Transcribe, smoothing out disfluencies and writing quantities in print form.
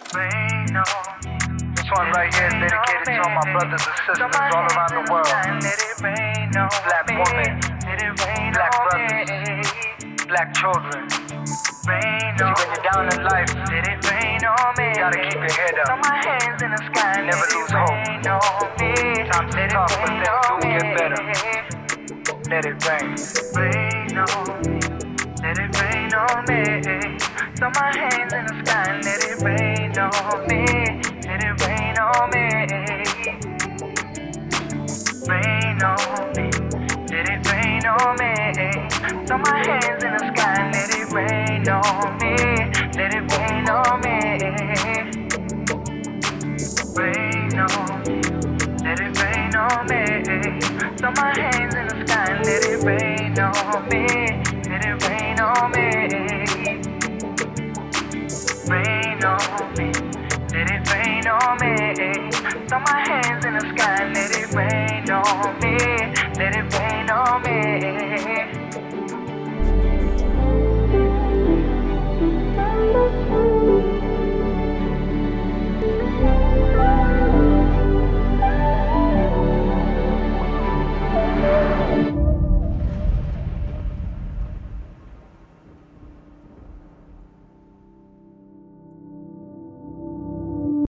rain on me. This one right here is dedicated to all my brothers and sisters all around the world. Let it rain on Black me. women, Let it rain black on brothers, me. black children. Rain See, on when you're down in life, Let it rain on me. you gotta keep your head Throw up. my hands in the sky. Never Let lose it hope. rain on me. Times Let are it tough, but rain things on do get better. me. Let it rain. Rain on me. Let it rain on me. Throw my hands in the sky. Let it rain on me. Let it rain on me. Rain on me. Let it rain on me. Throw my hands in the sky. Let it rain on me. Let it rain on me. Rain on me. Let it rain on me. Throw my hands in the sky. Let it rain on me. Let it rain on me. Rain on me. Let it rain on me. Throw my hands in the sky. Let it rain.